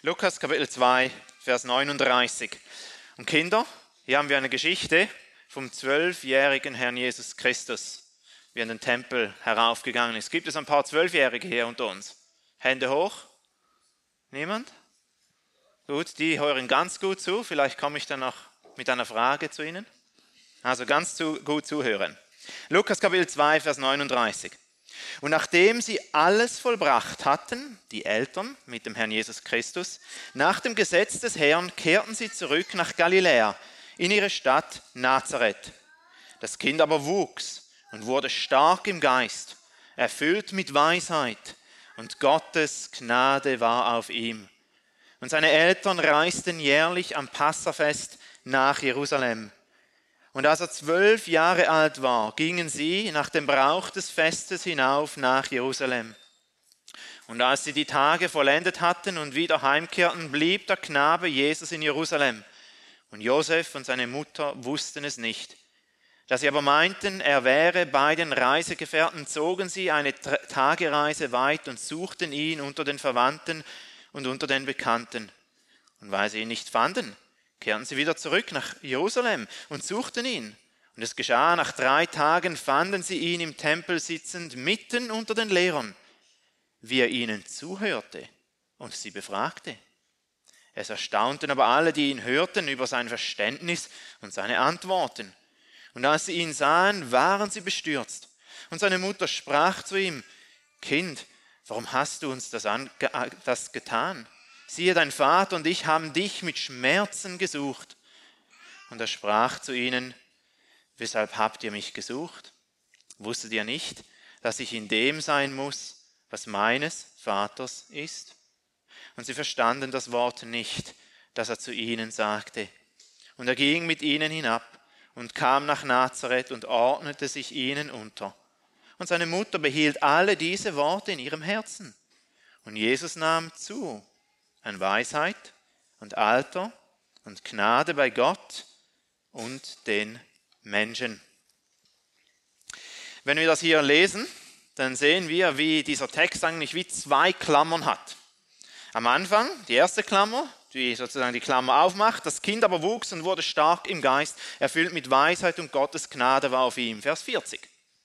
Lukas Kapitel 2, Vers 39. Und Kinder, hier haben wir eine Geschichte vom 12-jährigen Herrn Jesus Christus, wie er in den Tempel heraufgegangen ist. Gibt es ein paar 12-Jährige hier unter uns? Hände hoch. Niemand? Gut, die hören ganz gut zu. Vielleicht komme ich dann noch mit einer Frage zu Ihnen. Also ganz gut zuhören. Lukas Kapitel 2, Vers 39. Und nachdem sie alles vollbracht hatten, die Eltern mit dem Herrn Jesus Christus, nach dem Gesetz des Herrn kehrten sie zurück nach Galiläa, in ihre Stadt Nazareth. Das Kind aber wuchs und wurde stark im Geist, erfüllt mit Weisheit, und Gottes Gnade war auf ihm. Und seine Eltern reisten jährlich am Passafest nach Jerusalem. Und als er 12 Jahre alt war, gingen sie nach dem Brauch des Festes hinauf nach Jerusalem. Und als sie die Tage vollendet hatten und wieder heimkehrten, blieb der Knabe Jesus in Jerusalem. Und Josef und seine Mutter wussten es nicht. Da sie aber meinten, er wäre bei den Reisegefährten, zogen sie eine Tagereise weit und suchten ihn unter den Verwandten und unter den Bekannten. Und weil sie ihn nicht fanden, kehrten sie wieder zurück nach Jerusalem und suchten ihn. Und es geschah, nach 3 Tagen fanden sie ihn im Tempel sitzend, mitten unter den Lehrern, wie er ihnen zuhörte und sie befragte. Es erstaunten aber alle, die ihn hörten, über sein Verständnis und seine Antworten. Und als sie ihn sahen, waren sie bestürzt. Und seine Mutter sprach zu ihm: Kind, warum hast du uns das getan? Siehe, dein Vater und ich haben dich mit Schmerzen gesucht. Und er sprach zu ihnen: Weshalb habt ihr mich gesucht? Wusstet ihr nicht, dass ich in dem sein muss, was meines Vaters ist? Und sie verstanden das Wort nicht, das er zu ihnen sagte. Und er ging mit ihnen hinab und kam nach Nazareth und ordnete sich ihnen unter. Und seine Mutter behielt alle diese Worte in ihrem Herzen. Und Jesus nahm zu an Weisheit und Alter und Gnade bei Gott und den Menschen. Wenn wir das hier lesen, dann sehen wir, wie dieser Text eigentlich wie 2 Klammern hat. Am Anfang, die erste Klammer, die sozusagen die Klammer aufmacht, das Kind aber wuchs und wurde stark im Geist, erfüllt mit Weisheit und Gottes Gnade war auf ihm. Vers 40.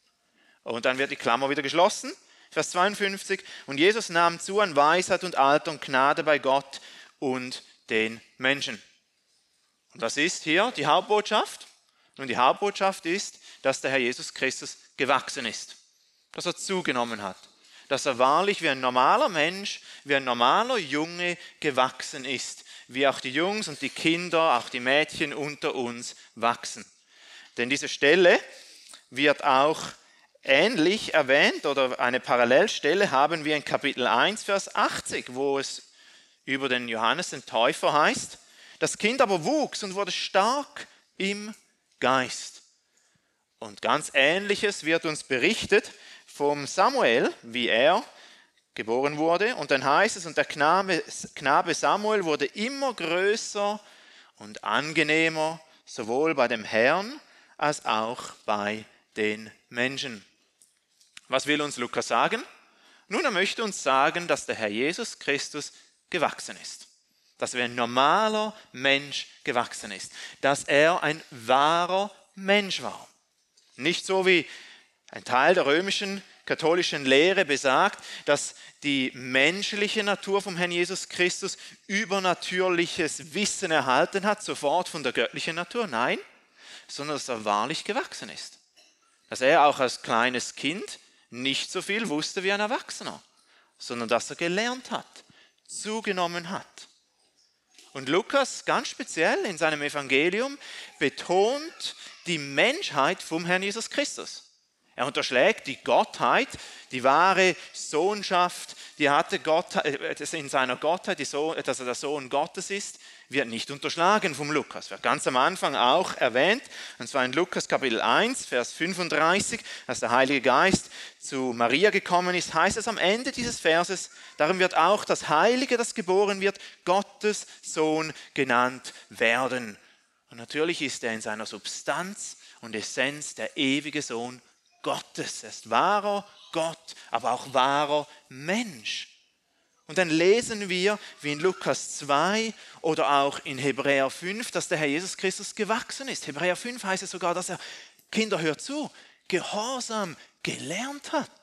Und dann wird die Klammer wieder geschlossen. Vers 52, und Jesus nahm zu an Weisheit und Alter und Gnade bei Gott und den Menschen. Und das ist hier die Hauptbotschaft. Und die Hauptbotschaft ist, dass der Herr Jesus Christus gewachsen ist, dass er zugenommen hat, dass er wahrlich wie ein normaler Mensch, wie ein normaler Junge gewachsen ist, wie auch die Jungs und die Kinder, auch die Mädchen unter uns wachsen. Denn diese Stelle wird auch ähnlich erwähnt oder eine Parallelstelle haben wir in Kapitel 1, Vers 80, wo es über den Johannes den Täufer heißt: Das Kind aber wuchs und wurde stark im Geist. Und ganz Ähnliches wird uns berichtet vom Samuel, wie er geboren wurde. Und dann heißt es, und der Knabe Samuel wurde immer größer und angenehmer, sowohl bei dem Herrn als auch bei den Menschen. Was will uns Lukas sagen? Nun, er möchte uns sagen, dass der Herr Jesus Christus gewachsen ist. Dass er wie ein normaler Mensch gewachsen ist. Dass er ein wahrer Mensch war. Nicht so wie ein Teil der römischen katholischen Lehre besagt, dass die menschliche Natur vom Herrn Jesus Christus übernatürliches Wissen erhalten hat, sofort von der göttlichen Natur. Nein, sondern dass er wahrlich gewachsen ist. Dass er auch als kleines Kind nicht so viel wusste wie ein Erwachsener, sondern dass er gelernt hat, zugenommen hat. Und Lukas ganz speziell in seinem Evangelium betont die Menschheit vom Herrn Jesus Christus. Er unterschlägt die Gottheit, die wahre Sohnschaft, die hatte Gott in seiner Gottheit, dass er der Sohn Gottes ist, wird nicht unterschlagen vom Lukas. Wird ganz am Anfang auch erwähnt, und zwar in Lukas Kapitel 1, Vers 35, als der Heilige Geist zu Maria gekommen ist, heißt es am Ende dieses Verses: Darum wird auch das Heilige, das geboren wird, Gottes Sohn genannt werden. Und natürlich ist er in seiner Substanz und Essenz der ewige Sohn Gottes. Er ist wahrer Gott, aber auch wahrer Mensch. Und dann lesen wir, wie in Lukas 2 oder auch in Hebräer 5, dass der Herr Jesus Christus gewachsen ist. Hebräer 5 heißt es sogar, dass er, Kinder, hört zu, Gehorsam gelernt hat.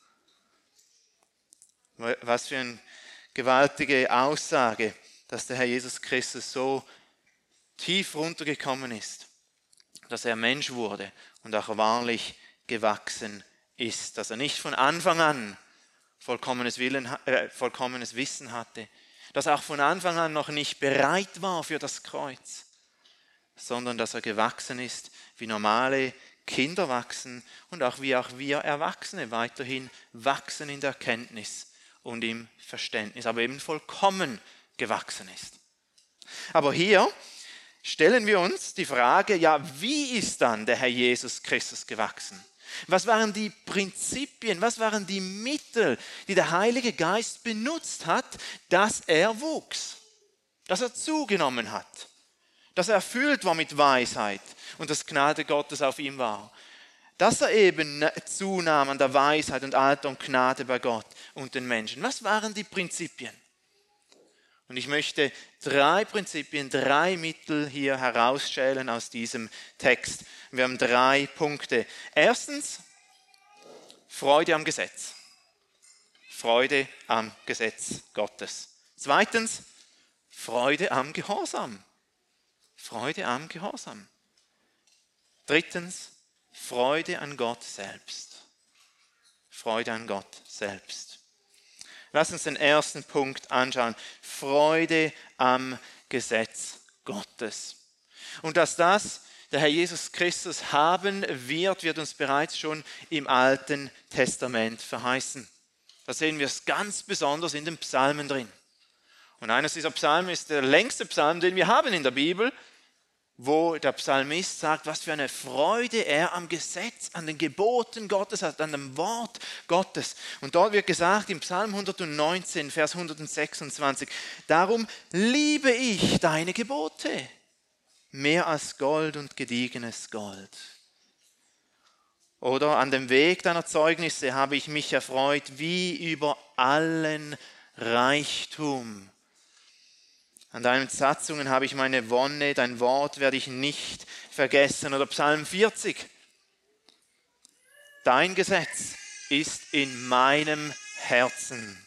Was für eine gewaltige Aussage, dass der Herr Jesus Christus so tief runtergekommen ist, dass er Mensch wurde und auch wahrlich gewachsen ist, dass er nicht von Anfang an vollkommenes Wissen hatte, dass er auch von Anfang an noch nicht bereit war für das Kreuz, sondern dass er gewachsen ist, wie normale Kinder wachsen und auch wie auch wir Erwachsene weiterhin wachsen in der Erkenntnis und im Verständnis, aber eben vollkommen gewachsen ist. Aber hier stellen wir uns die Frage, ja, wie ist dann der Herr Jesus Christus gewachsen? Was waren die Prinzipien, was waren die Mittel, die der Heilige Geist benutzt hat, dass er wuchs, dass er zugenommen hat, dass er erfüllt war mit Weisheit und das Gnade Gottes auf ihm war, dass er eben zunahm an der Weisheit und Alter und Gnade bei Gott und den Menschen. Was waren die Prinzipien? Und ich möchte 3 Prinzipien, 3 Mittel hier herausstellen aus diesem Text. Wir haben 3 Punkte. Erstens, Freude am Gesetz. Freude am Gesetz Gottes. Zweitens, Freude am Gehorsam. Freude am Gehorsam. Drittens, Freude an Gott selbst. Freude an Gott selbst. Lass uns den ersten Punkt anschauen. Freude am Gesetz Gottes. Und dass das der Herr Jesus Christus haben wird uns bereits schon im Alten Testament verheißen. Da sehen wir es ganz besonders in den Psalmen drin. Und eines dieser Psalmen ist der längste Psalm, den wir haben in der Bibel, wo der Psalmist sagt, was für eine Freude er am Gesetz, an den Geboten Gottes hat, an dem Wort Gottes. Und dort wird gesagt im Psalm 119, Vers 126, darum liebe ich deine Gebote, mehr als Gold und gediegenes Gold. Oder an dem Weg deiner Zeugnisse habe ich mich erfreut, wie über allen Reichtum. An deinen Satzungen habe ich meine Wonne, dein Wort werde ich nicht vergessen. Oder Psalm 40. Dein Gesetz ist in meinem Herzen.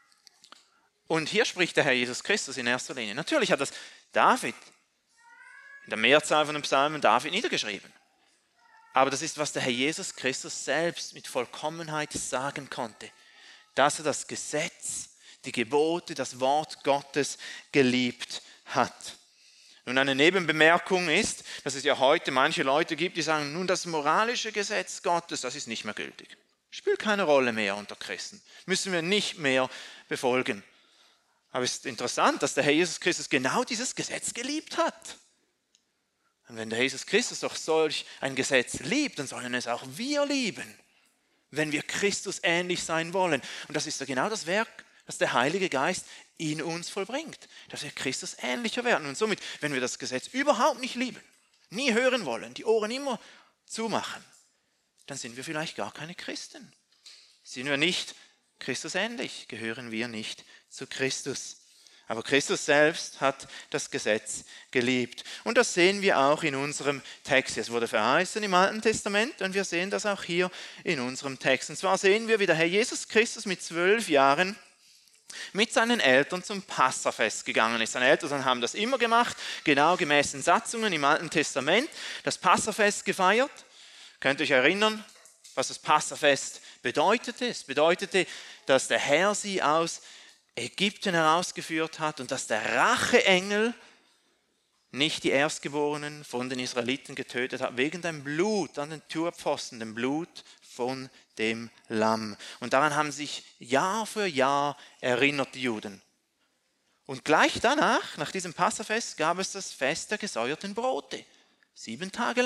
Und hier spricht der Herr Jesus Christus in erster Linie. Natürlich hat das David, in der Mehrzahl von den Psalmen, David niedergeschrieben. Aber das ist, was der Herr Jesus Christus selbst mit Vollkommenheit sagen konnte. Dass er das Gesetz, die Gebote, das Wort Gottes geliebt hat. Nun, eine Nebenbemerkung ist, dass es ja heute manche Leute gibt, die sagen, nun das moralische Gesetz Gottes, das ist nicht mehr gültig. Spielt keine Rolle mehr unter Christen. Müssen wir nicht mehr befolgen. Aber es ist interessant, dass der Herr Jesus Christus genau dieses Gesetz geliebt hat. Und wenn der Jesus Christus doch solch ein Gesetz liebt, dann sollen es auch wir lieben, wenn wir Christus ähnlich sein wollen. Und das ist ja genau das Werk, das der Heilige Geist in uns vollbringt, dass wir Christus ähnlicher werden. Und somit, wenn wir das Gesetz überhaupt nicht lieben, nie hören wollen, die Ohren immer zumachen, dann sind wir vielleicht gar keine Christen. Sind wir nicht Christus ähnlich, gehören wir nicht zu Christus. Aber Christus selbst hat das Gesetz geliebt. Und das sehen wir auch in unserem Text. Es wurde verheißen im Alten Testament und wir sehen das auch hier in unserem Text. Und zwar sehen wir, wie der Herr Jesus Christus mit 12 Jahren mit seinen Eltern zum Passafest gegangen ist. Seine Eltern haben das immer gemacht, genau gemäß den Satzungen im Alten Testament, das Passafest gefeiert. Könnt ihr euch erinnern, was das Passafest bedeutete? Es bedeutete, dass der Herr sie aus Ägypten herausgeführt hat und dass der Racheengel nicht die Erstgeborenen von den Israeliten getötet hat, wegen dem Blut an den Türpfosten, dem Blut von dem Lamm. Und daran haben sich Jahr für Jahr erinnert die Juden. Und gleich danach, nach diesem Passafest, gab es das Fest der gesäuerten Brote. 7 Tage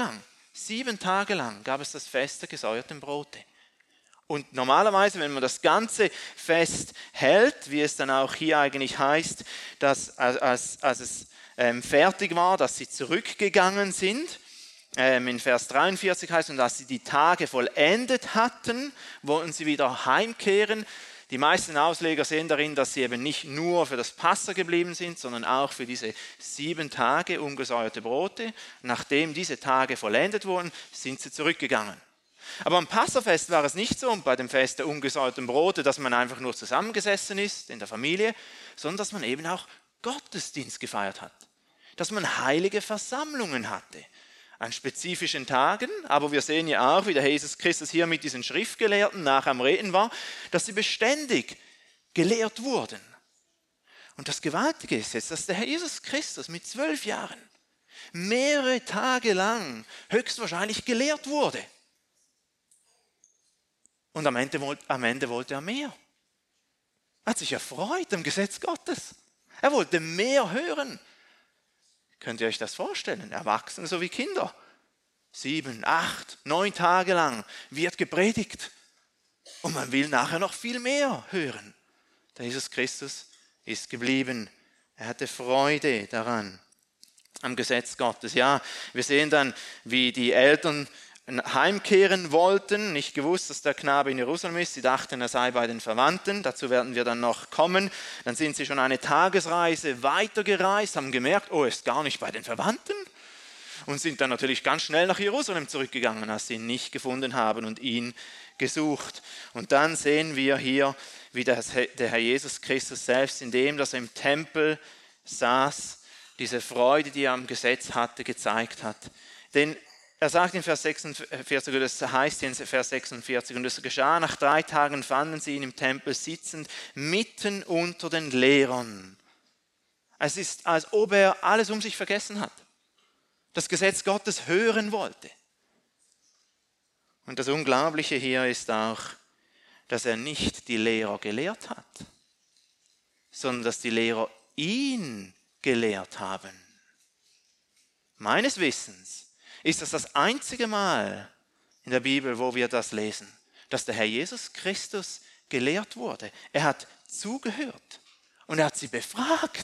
lang gab es das Fest der gesäuerten Brote. Und normalerweise, wenn man das ganze Fest hält, wie es dann auch hier eigentlich heißt, dass als es fertig war, dass sie zurückgegangen sind, in Vers 43 heißt es, dass sie die Tage vollendet hatten, wollten sie wieder heimkehren. Die meisten Ausleger sehen darin, dass sie eben nicht nur für das Passa geblieben sind, sondern auch für diese 7 Tage ungesäuerte Brote. Nachdem diese Tage vollendet wurden, sind sie zurückgegangen. Aber am Passafest war es nicht so, und bei dem Fest der ungesäuerten Brote, dass man einfach nur zusammengesessen ist in der Familie, sondern dass man eben auch Gottesdienst gefeiert hat. Dass man heilige Versammlungen hatte. An spezifischen Tagen, aber wir sehen ja auch, wie der Herr Jesus Christus hier mit diesen Schriftgelehrten nachher am Reden war, dass sie beständig gelehrt wurden. Und das Gewaltige ist jetzt, dass der Herr Jesus Christus mit 12 Jahren mehrere Tage lang höchstwahrscheinlich gelehrt wurde. Und am Ende wollte er mehr. Er hat sich erfreut am Gesetz Gottes. Er wollte mehr hören. Könnt ihr euch das vorstellen? Erwachsene sowie Kinder. 7, 8, 9 Tage lang wird gepredigt. Und man will nachher noch viel mehr hören. Der Jesus Christus ist geblieben. Er hatte Freude daran, am Gesetz Gottes. Ja, wir sehen dann, wie die Eltern heimkehren wollten, nicht gewusst, dass der Knabe in Jerusalem ist. Sie dachten, er sei bei den Verwandten. Dazu werden wir dann noch kommen. Dann sind sie schon eine Tagesreise weitergereist, haben gemerkt, oh, er ist gar nicht bei den Verwandten. Und sind dann natürlich ganz schnell nach Jerusalem zurückgegangen, als sie ihn nicht gefunden haben und ihn gesucht. Und dann sehen wir hier, wie der Herr Jesus Christus selbst, indem dass er im Tempel saß, diese Freude, die er am Gesetz hatte, gezeigt hat. Denn er sagt in Vers 46, das heißt in Vers 46, und es geschah, nach 3 Tagen fanden sie ihn im Tempel sitzend, mitten unter den Lehrern. Es ist, als ob er alles um sich vergessen hat, das Gesetz Gottes hören wollte. Und das Unglaubliche hier ist auch, dass er nicht die Lehrer gelehrt hat, sondern dass die Lehrer ihn gelehrt haben. Meines Wissens ist das einzige Mal in der Bibel, wo wir das lesen, dass der Herr Jesus Christus gelehrt wurde. Er hat zugehört und er hat sie befragt.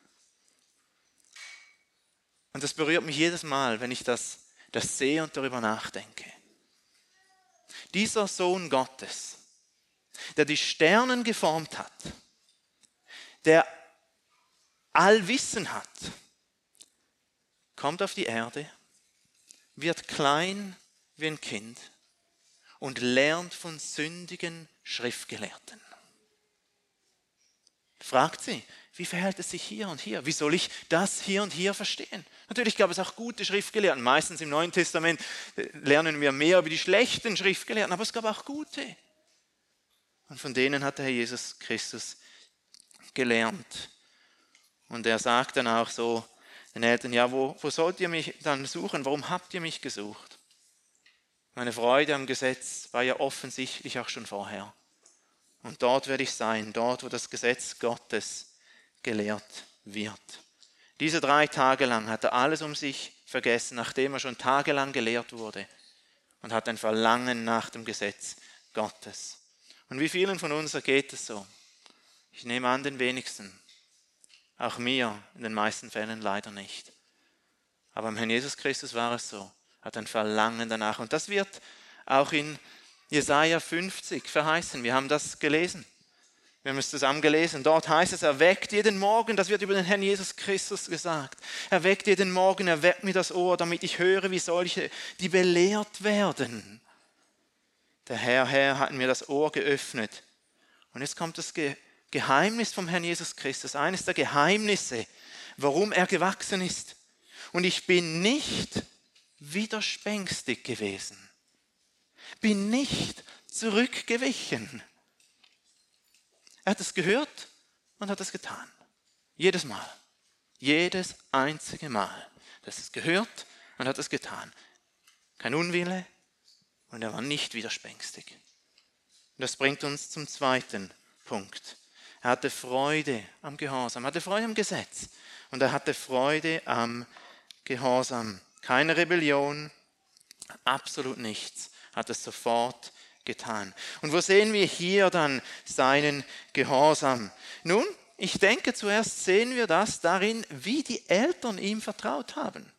Und das berührt mich jedes Mal, wenn ich das sehe und darüber nachdenke. Dieser Sohn Gottes, der die Sterne geformt hat, der Allwissen hat, kommt auf die Erde, wird klein wie ein Kind und lernt von sündigen Schriftgelehrten. Fragt sie, wie verhält es sich hier und hier? Wie soll ich das hier und hier verstehen? Natürlich gab es auch gute Schriftgelehrten. Meistens im Neuen Testament lernen wir mehr über die schlechten Schriftgelehrten, aber es gab auch gute. Und von denen hat der Herr Jesus Christus gelernt. Und er sagt dann auch so den Eltern, ja, wo sollt ihr mich dann suchen? Warum habt ihr mich gesucht? Meine Freude am Gesetz war ja offensichtlich auch schon vorher. Und dort werde ich sein, dort, wo das Gesetz Gottes gelehrt wird. Diese 3 Tage lang hat er alles um sich vergessen, nachdem er schon tagelang gelehrt wurde, und hat ein Verlangen nach dem Gesetz Gottes. Und wie vielen von uns geht es so? Ich nehme an, den wenigsten. Auch mir in den meisten Fällen leider nicht. Aber im Herrn Jesus Christus war es so. Er hat ein Verlangen danach. Und das wird auch in Jesaja 50 verheißen. Wir haben das gelesen. Wir haben es zusammen gelesen. Dort heißt es, er weckt jeden Morgen, das wird über den Herrn Jesus Christus gesagt. Er weckt jeden Morgen, er weckt mir das Ohr, damit ich höre, wie solche, die belehrt werden. Der Herr hat mir das Ohr geöffnet. Und jetzt kommt das Geheimnis vom Herrn Jesus Christus, eines der Geheimnisse, warum er gewachsen ist. Und ich bin nicht widerspenstig gewesen, bin nicht zurückgewichen. Er hat es gehört und hat es getan. Jedes Mal. Jedes einzige Mal. Er hat es gehört und hat es getan. Kein Unwille und er war nicht widerspenstig. Und das bringt uns zum zweiten Punkt. Er hatte Freude am Gehorsam, er hatte Freude am Gesetz und er hatte Freude am Gehorsam. Keine Rebellion, absolut nichts. Hat es sofort getan. Und wo sehen wir hier dann seinen Gehorsam? Nun, ich denke, zuerst sehen wir das darin, wie die Eltern ihm vertraut haben.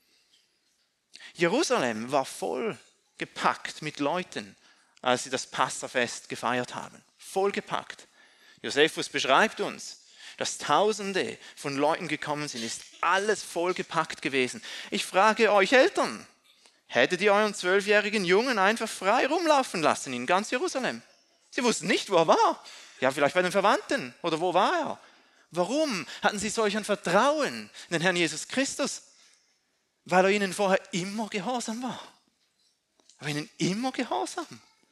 Jerusalem war voll gepackt mit Leuten, als sie das Passafest gefeiert haben. vollgepackt. Josephus beschreibt uns, dass Tausende von Leuten gekommen sind, ist alles vollgepackt gewesen. Ich frage euch Eltern, hättet ihr euren 12-jährigen Jungen einfach frei rumlaufen lassen in ganz Jerusalem? Sie wussten nicht, wo er war. Ja, vielleicht bei den Verwandten oder wo war er? Warum hatten sie solch ein Vertrauen in den Herrn Jesus Christus? Weil er ihnen vorher immer gehorsam war. Er war ihnen immer gehorsam.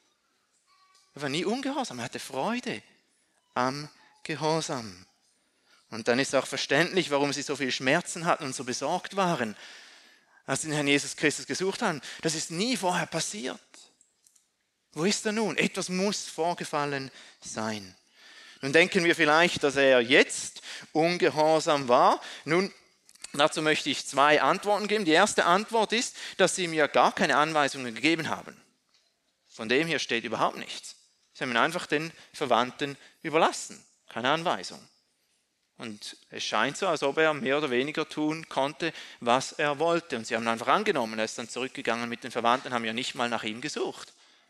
Er war nie ungehorsam, er hatte Freude am Gehorsam. Und dann ist auch verständlich, warum sie so viel Schmerzen hatten und so besorgt waren, als sie den Herrn Jesus Christus gesucht haben. Das ist nie vorher passiert. Wo ist er nun? Etwas muss vorgefallen sein. Nun denken wir vielleicht, dass er jetzt ungehorsam war. Nun, dazu möchte ich 2 Antworten geben. Die erste Antwort ist, dass sie ihm ja gar keine Anweisungen gegeben haben. Von dem hier steht überhaupt nichts. Sie haben ihn einfach den Verwandten überlassen. Keine Anweisung. Und es scheint so, als ob er mehr oder weniger tun konnte, was er wollte. Und sie haben ihn einfach angenommen. Er ist dann zurückgegangen mit den Verwandten, haben ja nicht mal nach ihm gesucht.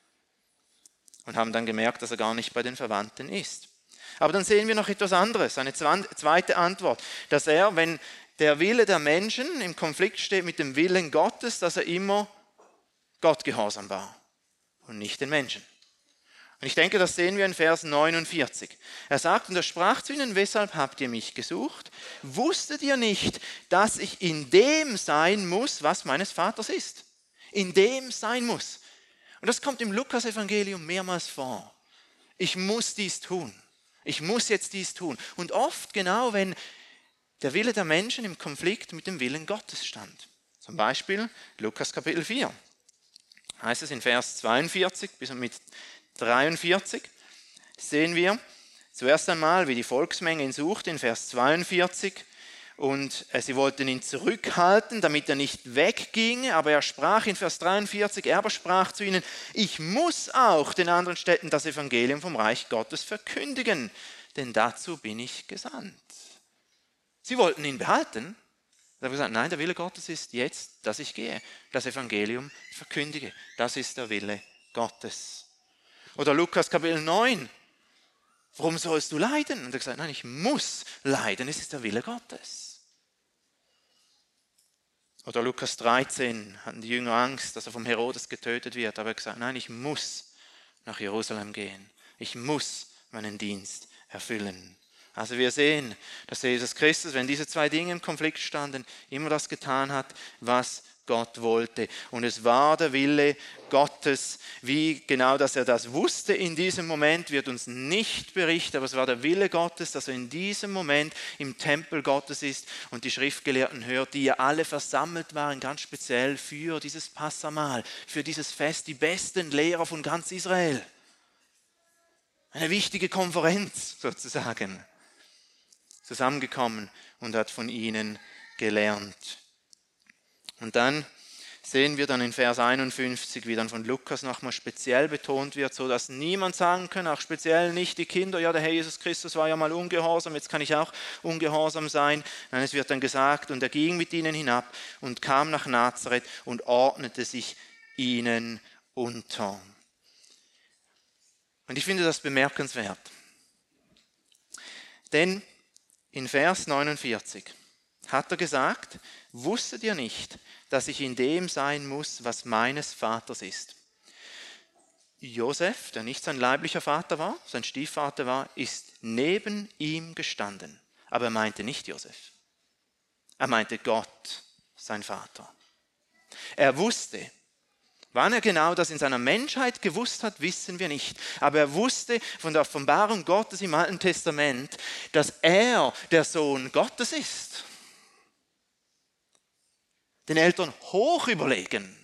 Und haben dann gemerkt, dass er gar nicht bei den Verwandten ist. Aber dann sehen wir noch etwas anderes, eine zweite Antwort, dass er, wenn der Wille der Menschen im Konflikt steht mit dem Willen Gottes, dass er immer Gott gehorsam war und nicht den Menschen. Und ich denke, das sehen wir in Vers 49. Er sagt, und er sprach zu ihnen, weshalb habt ihr mich gesucht? Wusstet ihr nicht, dass ich in dem sein muss, was meines Vaters ist? In dem sein muss. Und das kommt im Lukas-Evangelium mehrmals vor. Ich muss dies tun. Ich muss jetzt dies tun. Und oft genau, wenn der Wille der Menschen im Konflikt mit dem Willen Gottes stand. Zum Beispiel Lukas Kapitel 4. Heißt es in Vers 42 bis mit 43 sehen wir zuerst einmal, wie die Volksmenge ihn sucht in Vers 42 und sie wollten ihn zurückhalten, damit er nicht wegginge, aber er sprach in Vers 43, er aber sprach zu ihnen, ich muss auch den anderen Städten das Evangelium vom Reich Gottes verkündigen, denn dazu bin ich gesandt. Sie wollten ihn behalten, er hat gesagt, nein, der Wille Gottes ist jetzt, dass ich gehe, das Evangelium verkündige, das ist der Wille Gottes. Oder Lukas Kapitel 9. Warum sollst du leiden? Und er hat gesagt, nein, ich muss leiden, es ist der Wille Gottes. Oder Lukas 13 hatten die Jünger Angst, dass er vom Herodes getötet wird. Aber er hat gesagt, nein, ich muss nach Jerusalem gehen. Ich muss meinen Dienst erfüllen. Also wir sehen, dass Jesus Christus, wenn diese 2 Dinge im Konflikt standen, immer das getan hat, was Gott wollte. Und es war der Wille Gottes, wie genau, dass er das wusste in diesem Moment, wird uns nicht berichtet, aber es war der Wille Gottes, dass er in diesem Moment im Tempel Gottes ist und die Schriftgelehrten hört, die ja alle versammelt waren, ganz speziell für dieses Passamahl, für dieses Fest, die besten Lehrer von ganz Israel. Eine wichtige Konferenz sozusagen. Zusammengekommen und hat von ihnen gelernt. Und dann sehen wir dann in Vers 51, wie dann von Lukas nochmal speziell betont wird, so dass niemand sagen kann, auch speziell nicht die Kinder, ja, der Herr Jesus Christus war ja mal ungehorsam, jetzt kann ich auch ungehorsam sein. Nein, es wird dann gesagt, und er ging mit ihnen hinab und kam nach Nazareth und ordnete sich ihnen unter. Und ich finde das bemerkenswert. Denn in Vers 49 hat er gesagt, wusstet ihr nicht, dass ich in dem sein muss, was meines Vaters ist? Josef, der nicht sein leiblicher Vater war, sein Stiefvater war, ist neben ihm gestanden. Aber er meinte nicht Josef. Er meinte Gott, sein Vater. Er wusste, wann er genau das in seiner Menschheit gewusst hat, wissen wir nicht. Aber er wusste von der Offenbarung Gottes im Alten Testament, dass er der Sohn Gottes ist. Den Eltern hoch überlegen.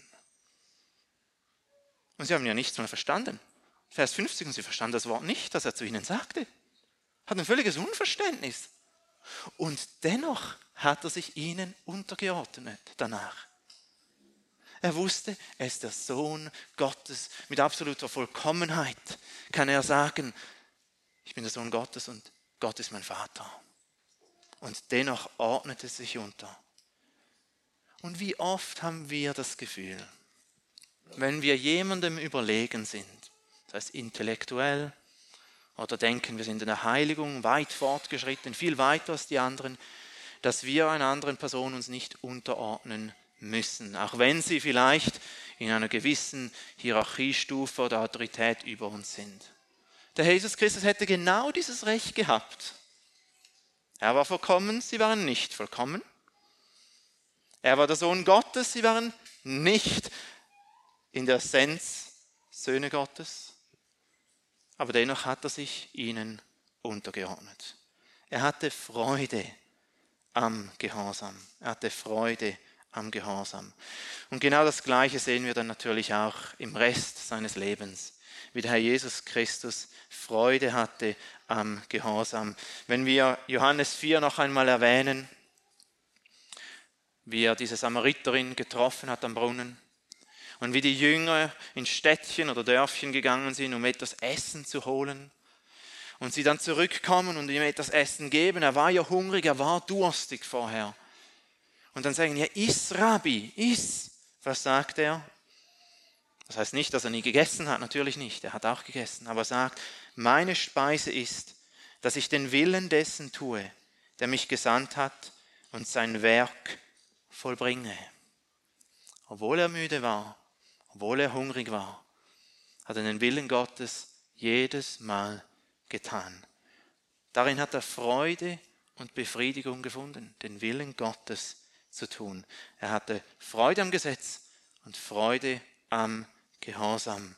Und sie haben ja nichts mehr verstanden. Vers 50, und sie verstanden das Wort nicht, das er zu ihnen sagte. Hat ein völliges Unverständnis. Und dennoch hat er sich ihnen untergeordnet danach. Er wusste, er ist der Sohn Gottes. Mit absoluter Vollkommenheit kann er sagen, ich bin der Sohn Gottes und Gott ist mein Vater. Und dennoch ordnet er sich unter. Und wie oft haben wir das Gefühl, wenn wir jemandem überlegen sind, das heißt intellektuell oder denken, wir sind in der Heiligung weit fortgeschritten, viel weiter als die anderen, dass wir einer anderen Person uns nicht unterordnen müssen, auch wenn sie vielleicht in einer gewissen Hierarchiestufe oder Autorität über uns sind. Der Herr Jesus Christus hätte genau dieses Recht gehabt. Er war vollkommen, sie waren nicht vollkommen. Er war der Sohn Gottes, sie waren nicht in der Essenz Söhne Gottes. Aber dennoch hat er sich ihnen untergeordnet. Er hatte Freude am Gehorsam. Er hatte Freude am Gehorsam. Und genau das Gleiche sehen wir dann natürlich auch im Rest seines Lebens, wie der Herr Jesus Christus Freude hatte am Gehorsam. Wenn wir Johannes 4 noch einmal erwähnen, wie er diese Samariterin getroffen hat am Brunnen und wie die Jünger in Städtchen oder Dörfchen gegangen sind, um etwas Essen zu holen und sie dann zurückkommen und ihm etwas Essen geben. Er war ja hungrig, er war durstig vorher. Und dann sagen, ja, iss, Rabbi, iss. Was sagt er? Das heißt nicht, dass er nie gegessen hat, natürlich nicht, er hat auch gegessen, aber er sagt, meine Speise ist, dass ich den Willen dessen tue, der mich gesandt hat und sein Werk vollbringe. Obwohl er müde war, obwohl er hungrig war, hat er den Willen Gottes jedes Mal getan. Darin hat er Freude und Befriedigung gefunden, den Willen Gottes zu tun. Er hatte Freude am Gesetz und Freude am Gehorsam.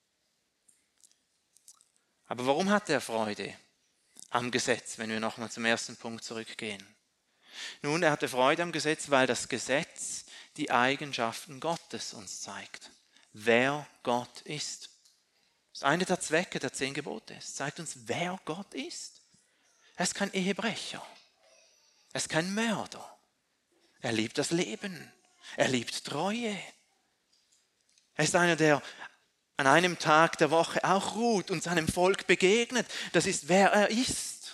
Aber warum hatte er Freude am Gesetz, wenn wir nochmal zum ersten Punkt zurückgehen? Nun, er hatte Freude am Gesetz, weil das Gesetz die Eigenschaften Gottes uns zeigt. Wer Gott ist. Das ist eine der Zwecke der 10 Gebote. Es zeigt uns, wer Gott ist. Er ist kein Ehebrecher. Er ist kein Mörder. Er liebt das Leben. Er liebt Treue. Er ist einer, der an einem Tag der Woche auch ruht und seinem Volk begegnet. Das ist, wer er ist.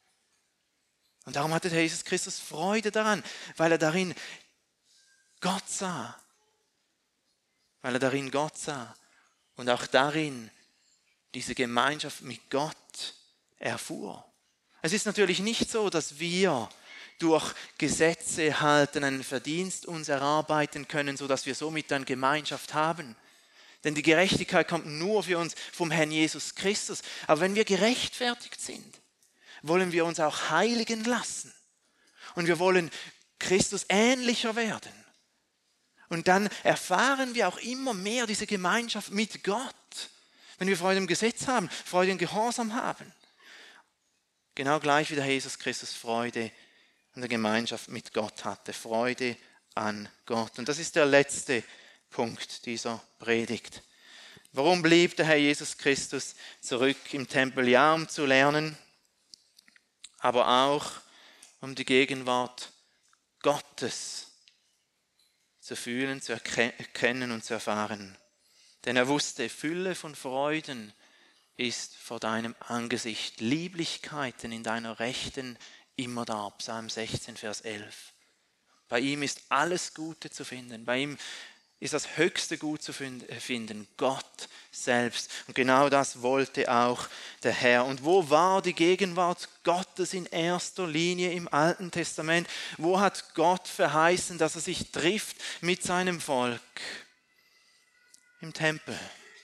Und darum hatte der Jesus Christus Freude daran, weil er darin Gott sah. Weil er darin Gott sah und auch darin diese Gemeinschaft mit Gott erfuhr. Es ist natürlich nicht so, dass wir durch Gesetze halten einen Verdienst uns erarbeiten können, sodass wir somit dann Gemeinschaft haben. Denn die Gerechtigkeit kommt nur für uns vom Herrn Jesus Christus. Aber wenn wir gerechtfertigt sind, wollen wir uns auch heiligen lassen. Und wir wollen Christus ähnlicher werden. Und dann erfahren wir auch immer mehr diese Gemeinschaft mit Gott. Wenn wir Freude im Gesetz haben, Freude im Gehorsam haben. Genau gleich wie der Jesus Christus Freude an der Gemeinschaft mit Gott hatte. Freude an Gott. Und das ist der letzte Punkt dieser Predigt. Warum blieb der Herr Jesus Christus zurück im Tempel? Ja, um zu lernen, aber auch um die Gegenwart Gottes zu fühlen, zu erkennen und zu erfahren. Denn er wusste, Fülle von Freuden ist vor deinem Angesicht, Lieblichkeiten in deiner Rechten immer da. Psalm 16, Vers 11. Bei ihm ist alles Gute zu finden. Bei ihm ist das höchste Gut zu finden, Gott selbst. Und genau das wollte auch der Herr. Und wo war die Gegenwart Gottes in erster Linie im Alten Testament? Wo hat Gott verheißen, dass er sich trifft mit seinem Volk? Im Tempel.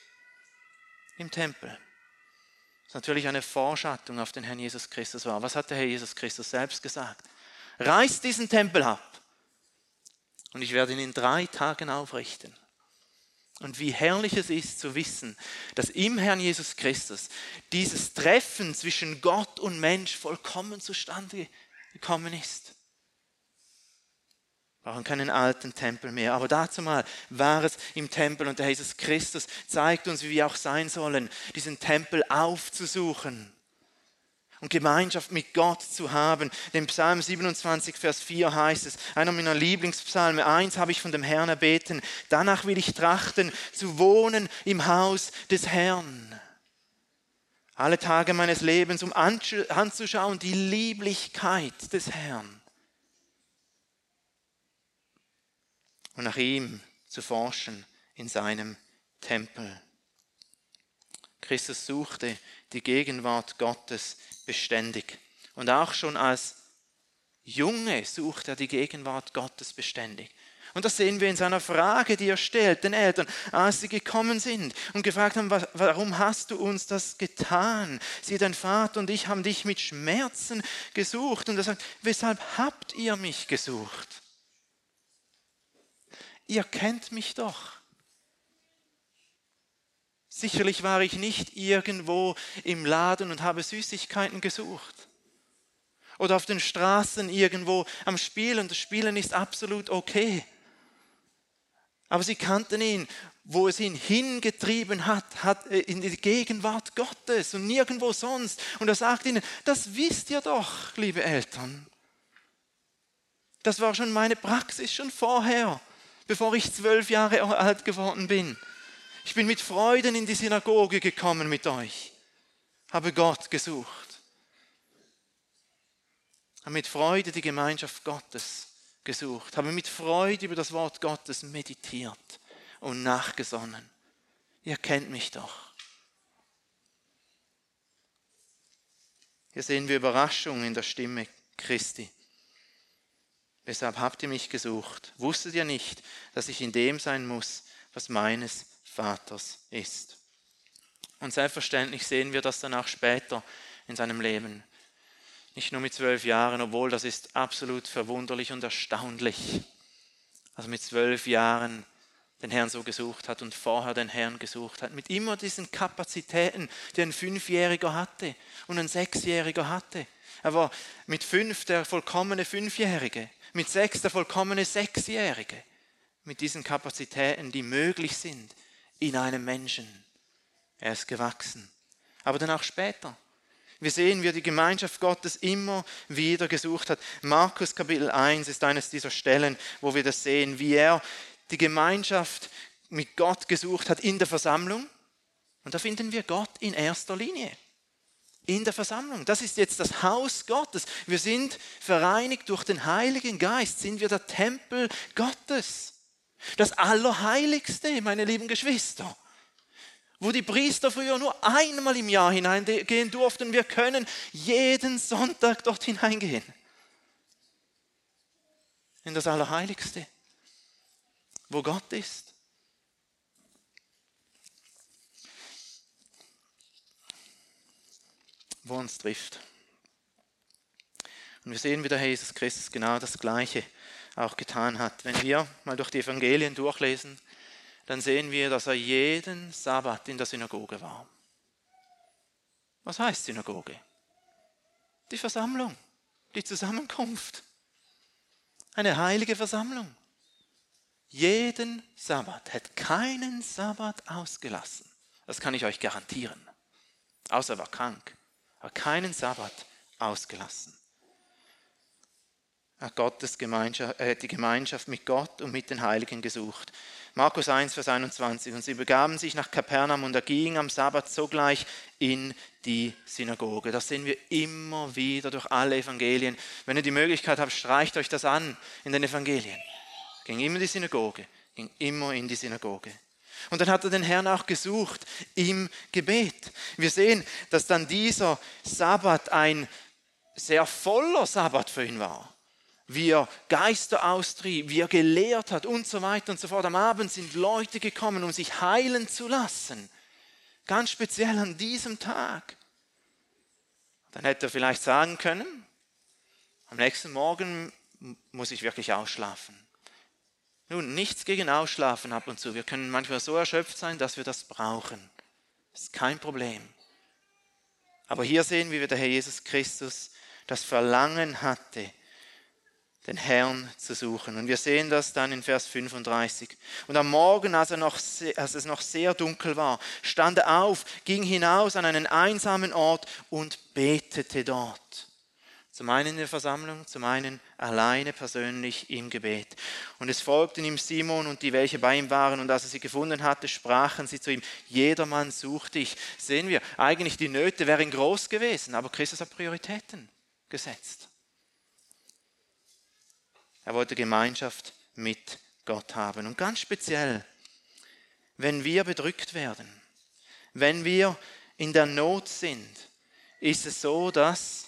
Im Tempel. Das ist natürlich eine Vorschattung auf den Herrn Jesus Christus war. Was hat der Herr Jesus Christus selbst gesagt? Reißt diesen Tempel ab und ich werde ihn in 3 Tagen aufrichten. Und wie herrlich es ist zu wissen, dass im Herrn Jesus Christus dieses Treffen zwischen Gott und Mensch vollkommen zustande gekommen ist. Wir brauchen keinen alten Tempel mehr, aber dazu mal war es im Tempel und der Jesus Christus zeigt uns, wie wir auch sein sollen, diesen Tempel aufzusuchen und Gemeinschaft mit Gott zu haben. Im Psalm 27, Vers 4 heißt es, einer meiner Lieblingspsalme, 1 habe ich von dem Herrn erbeten, danach will ich trachten, zu wohnen im Haus des Herrn. Alle Tage meines Lebens, um anzuschauen die Lieblichkeit des Herrn. Und nach ihm zu forschen in seinem Tempel. Christus suchte die Gegenwart Gottes beständig. Und auch schon als Junge sucht er die Gegenwart Gottes beständig. Und das sehen wir in seiner Frage, die er stellt den Eltern, als sie gekommen sind und gefragt haben, warum hast du uns das getan? Sie, dein Vater und ich haben dich mit Schmerzen gesucht. Und er sagt, weshalb habt ihr mich gesucht? Ihr kennt mich doch. Sicherlich war ich nicht irgendwo im Laden und habe Süßigkeiten gesucht. Oder auf den Straßen irgendwo am Spielen. Das Spielen ist absolut okay. Aber sie kannten ihn, wo es ihn hingetrieben hat in die Gegenwart Gottes und nirgendwo sonst. Und er sagt ihnen, das wisst ihr doch, liebe Eltern. Das war schon meine Praxis, schon vorher, bevor ich 12 Jahre alt geworden bin. Ich bin mit Freuden in die Synagoge gekommen mit euch, habe Gott gesucht, habe mit Freude die Gemeinschaft Gottes gesucht, habe mit Freude über das Wort Gottes meditiert und nachgesonnen. Ihr kennt mich doch. Hier sehen wir Überraschung in der Stimme Christi. Weshalb habt ihr mich gesucht? Wusstet ihr nicht, dass ich in dem sein muss, was meines Vaters ist? Und selbstverständlich sehen wir das dann auch später in seinem Leben. Nicht nur mit 12 Jahren, obwohl das ist absolut verwunderlich und erstaunlich. Also mit 12 Jahren den Herrn so gesucht hat und vorher den Herrn gesucht hat. Mit immer diesen Kapazitäten, die ein 5-Jähriger hatte und ein 6-Jähriger hatte. Er war mit 5 der vollkommene 5-Jährige, mit 6 der vollkommene 6-Jährige. Mit diesen Kapazitäten, die möglich sind in einem Menschen. Er ist gewachsen. Aber dann auch später. Wir sehen, wie er die Gemeinschaft Gottes immer wieder gesucht hat. Markus Kapitel 1 ist eines dieser Stellen, wo wir das sehen, wie er die Gemeinschaft mit Gott gesucht hat in der Versammlung. Und da finden wir Gott in erster Linie. In der Versammlung. Das ist jetzt das Haus Gottes. Wir sind vereinigt durch den Heiligen Geist, sind wir der Tempel Gottes. Das Allerheiligste, meine lieben Geschwister. Wo die Priester früher nur einmal im Jahr hineingehen durften. Wir können jeden Sonntag dort hineingehen. In das Allerheiligste, wo Gott ist. Wo uns trifft. Und wir sehen, wie der Herr Jesus Christus genau das Gleiche auch getan hat. Wenn wir mal durch die Evangelien durchlesen, dann sehen wir, dass er jeden Sabbat in der Synagoge war. Was heißt Synagoge? Die Versammlung, die Zusammenkunft. Eine heilige Versammlung. Jeden Sabbat, hat keinen Sabbat ausgelassen. Das kann ich euch garantieren. Außer er war krank. Aber keinen Sabbat ausgelassen. Er hat die Gemeinschaft mit Gott und mit den Heiligen gesucht. Markus 1, Vers 21. Und sie begaben sich nach Kapernaum und er ging am Sabbat sogleich in die Synagoge. Das sehen wir immer wieder durch alle Evangelien. Wenn ihr die Möglichkeit habt, streicht euch das an in den Evangelien. Ging immer in die Synagoge, ging immer in die Synagoge. Und dann hat er den Herrn auch gesucht im Gebet. Wir sehen, dass dann dieser Sabbat ein sehr voller Sabbat für ihn war. Wie er Geister austrieb, wie er gelehrt hat und so weiter und so fort. Am Abend sind Leute gekommen, um sich heilen zu lassen. Ganz speziell an diesem Tag. Dann hätte er vielleicht sagen können, am nächsten Morgen muss ich wirklich ausschlafen. Nun, nichts gegen Ausschlafen ab und zu. Wir können manchmal so erschöpft sein, dass wir das brauchen. Das ist kein Problem. Aber hier sehen wir, wie der Herr Jesus Christus das Verlangen hatte, den Herrn zu suchen. Und wir sehen das dann in Vers 35. Und am Morgen, als es noch sehr dunkel war, stand er auf, ging hinaus an einen einsamen Ort und betete dort. Zum einen in der Versammlung, zum einen alleine persönlich im Gebet. Und es folgten ihm Simon und die, welche bei ihm waren. Und als er sie gefunden hatte, sprachen sie zu ihm, jedermann sucht dich. Sehen wir, eigentlich die Nöte wären groß gewesen, aber Christus hat Prioritäten gesetzt. Er wollte Gemeinschaft mit Gott haben. Und ganz speziell, wenn wir bedrückt werden, Wenn wir in der Not sind, ist es so, dass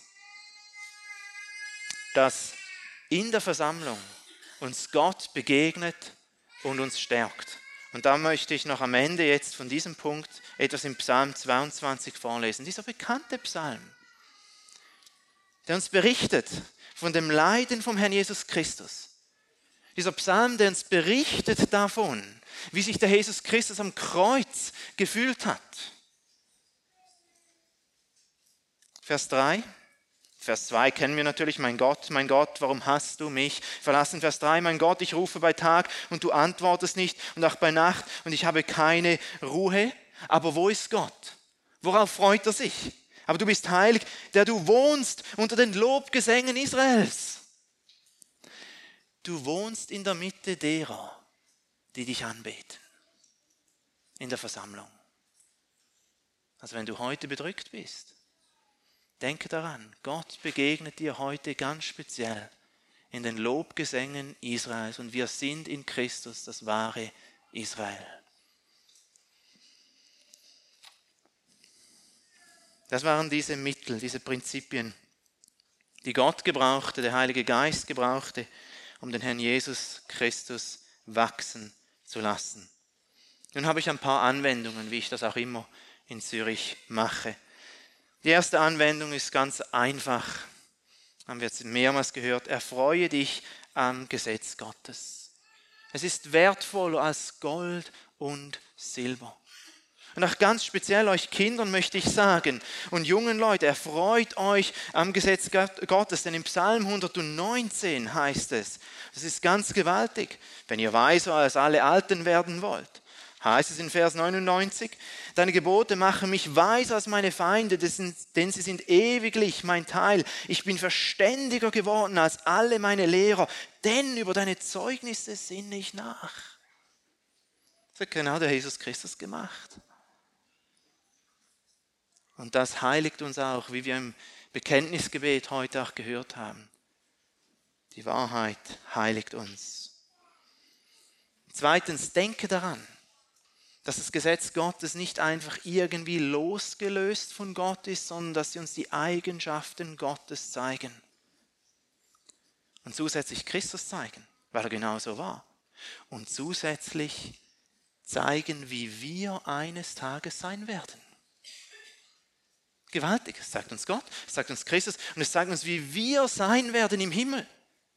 in der Versammlung uns Gott begegnet und uns stärkt. Und da möchte ich noch am Ende jetzt von diesem Punkt etwas im Psalm 22 vorlesen. Dieser bekannte Psalm, der uns berichtet von dem Leiden vom Herrn Jesus Christus. Dieser Psalm, der uns berichtet davon, wie sich der Jesus Christus am Kreuz gefühlt hat. Vers 3. Vers 2 kennen wir natürlich, mein Gott, warum hast du mich verlassen? Vers 3, mein Gott, ich rufe bei Tag und du antwortest nicht und auch bei Nacht und ich habe keine Ruhe. Aber wo ist Gott? Worauf freut er sich? Aber du bist heilig, der du wohnst unter den Lobgesängen Israels. Du wohnst in der Mitte derer, die dich anbeten. In der Versammlung. Also wenn du heute bedrückt bist, denke daran, Gott begegnet dir heute ganz speziell in den Lobgesängen Israels und wir sind in Christus das wahre Israel. Das waren diese Mittel, diese Prinzipien, die Gott gebrauchte, der Heilige Geist gebrauchte, um den Herrn Jesus Christus wachsen zu lassen. Nun habe ich ein paar Anwendungen, wie ich das auch immer in Zürich mache. Die erste Anwendung ist ganz einfach, haben wir jetzt mehrmals gehört, erfreue dich am Gesetz Gottes. Es ist wertvoller als Gold und Silber. Und auch ganz speziell euch Kindern möchte ich sagen und jungen Leute, erfreut euch am Gesetz Gottes, denn im Psalm 119 heißt es, das ist ganz gewaltig, wenn ihr weiser als alle Alten werden wollt. Heißt es in Vers 99, deine Gebote machen mich weiser als meine Feinde, denn sie sind ewiglich mein Teil. Ich bin verständiger geworden als alle meine Lehrer, denn über deine Zeugnisse sinne ich nach. Das hat genau der Jesus Christus gemacht. Und das heiligt uns auch, wie wir im Bekenntnisgebet heute auch gehört haben. Die Wahrheit heiligt uns. Zweitens, denke daran, dass das Gesetz Gottes nicht einfach irgendwie losgelöst von Gott ist, sondern dass sie uns die Eigenschaften Gottes zeigen. Und zusätzlich Christus zeigen, weil er genauso war. Und zusätzlich zeigen, wie wir eines Tages sein werden. Gewaltig, es sagt uns Gott, es sagt uns Christus und es sagt uns, wie wir sein werden im Himmel.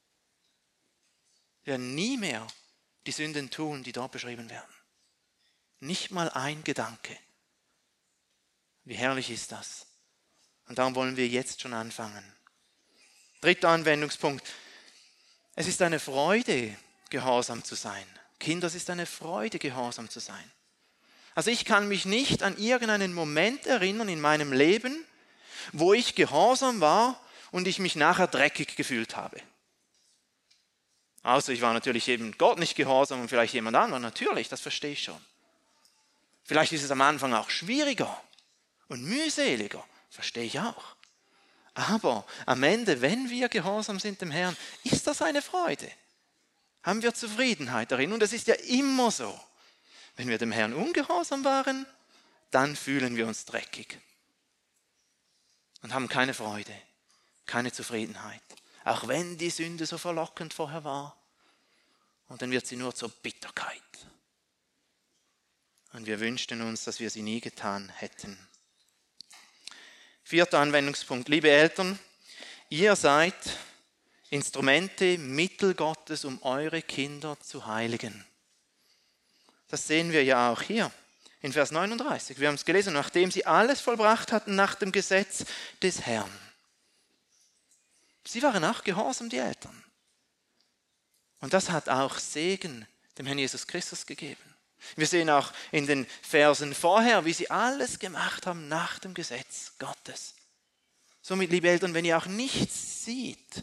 Wir werden nie mehr die Sünden tun, die dort beschrieben werden. Nicht mal ein Gedanke. Wie herrlich ist das? Und darum wollen wir jetzt schon anfangen. Dritter Anwendungspunkt. Es ist eine Freude, gehorsam zu sein. Kinder, es ist eine Freude, gehorsam zu sein. Also ich kann mich nicht an irgendeinen Moment erinnern in meinem Leben, wo ich gehorsam war und ich mich nachher dreckig gefühlt habe. Also ich war natürlich eben Gott nicht gehorsam und vielleicht jemand anderes. Natürlich, das verstehe ich schon. Vielleicht ist es am Anfang auch schwieriger und mühseliger, verstehe ich auch. Aber am Ende, wenn wir gehorsam sind dem Herrn, ist das eine Freude. Haben wir Zufriedenheit darin. Und es ist ja immer so. Wenn wir dem Herrn ungehorsam waren, dann fühlen wir uns dreckig und haben keine Freude, keine Zufriedenheit. Auch wenn die Sünde so verlockend vorher war. Und dann wird sie nur zur Bitterkeit. Und wir wünschten uns, dass wir sie nie getan hätten. Vierter Anwendungspunkt. Liebe Eltern, ihr seid Instrumente, Mittel Gottes, um eure Kinder zu heiligen. Das sehen wir ja auch hier in Vers 39. Wir haben es gelesen, nachdem sie alles vollbracht hatten nach dem Gesetz des Herrn. Sie waren auch gehorsam, die Eltern. Und das hat auch Segen dem Herrn Jesus Christus gegeben. Wir sehen auch in den Versen vorher, wie sie alles gemacht haben nach dem Gesetz Gottes. Somit, liebe Eltern, wenn ihr auch nichts seht,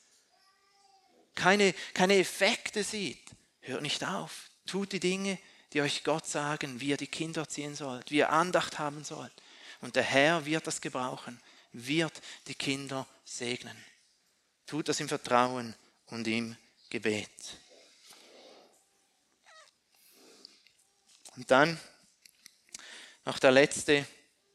keine Effekte seht, hört nicht auf. Tut die Dinge, die euch Gott sagen, wie ihr die Kinder erziehen sollt, wie ihr Andacht haben sollt. Und der Herr wird das gebrauchen, wird die Kinder segnen. Tut das im Vertrauen und im Gebet. Und dann Noch der letzte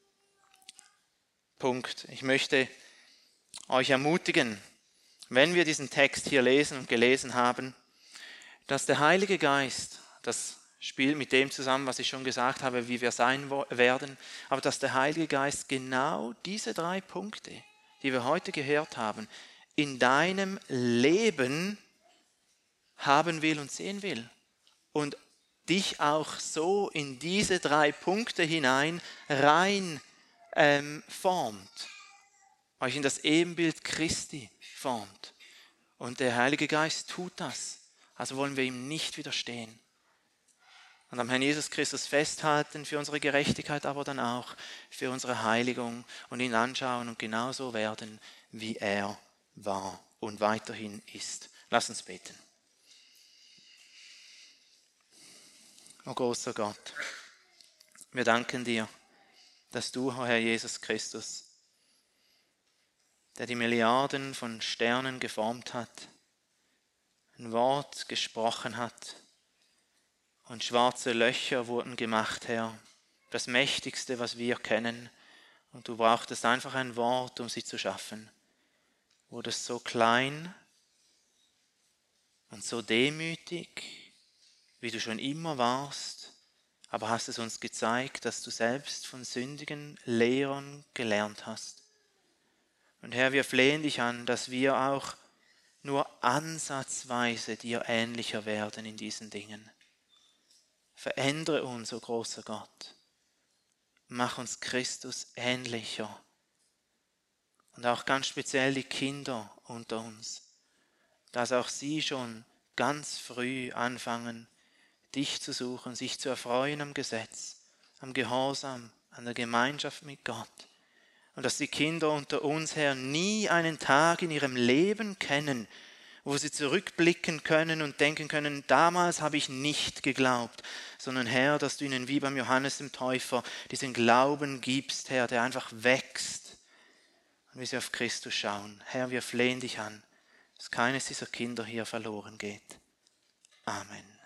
Punkt. Ich möchte euch ermutigen, wenn wir diesen Text hier lesen und gelesen haben, dass der Heilige Geist, das spielt mit dem zusammen, was ich schon gesagt habe, wie wir sein werden, aber dass der Heilige Geist genau diese 3 Punkte, die wir heute gehört haben, in deinem Leben haben will und sehen will und dich auch so in diese 3 Punkte hinein rein formt, euch in das Ebenbild Christi formt. Und der Heilige Geist tut das. Also wollen wir ihm nicht widerstehen. Und am Herrn Jesus Christus festhalten für unsere Gerechtigkeit, aber dann auch für unsere Heiligung und ihn anschauen und genauso werden, wie er war und weiterhin ist. Lass uns beten. O großer Gott, wir danken dir, dass du, Herr Jesus Christus, der die Milliarden von Sternen geformt hat, ein Wort gesprochen hat und schwarze Löcher wurden gemacht, Herr, das Mächtigste, was wir kennen, und du brauchtest einfach ein Wort, um sie zu schaffen. Wurdest so klein und so demütig, wie du schon immer warst, aber hast es uns gezeigt, dass du selbst von sündigen Lehrern gelernt hast. Und Herr, wir flehen dich an, dass wir auch nur ansatzweise dir ähnlicher werden in diesen Dingen. Verändere uns, o großer Gott. Mach uns Christus ähnlicher. Und auch ganz speziell die Kinder unter uns, dass auch sie schon ganz früh anfangen, dich zu suchen, sich zu erfreuen am Gesetz, am Gehorsam, an der Gemeinschaft mit Gott. Und dass die Kinder unter uns, Herr, nie einen Tag in ihrem Leben kennen, wo sie zurückblicken können und denken können, damals habe ich nicht geglaubt, sondern Herr, dass du ihnen wie beim Johannes dem Täufer diesen Glauben gibst, Herr, der einfach wächst. Und wie sie auf Christus schauen. Herr, wir flehen dich an, dass keines dieser Kinder hier verloren geht. Amen.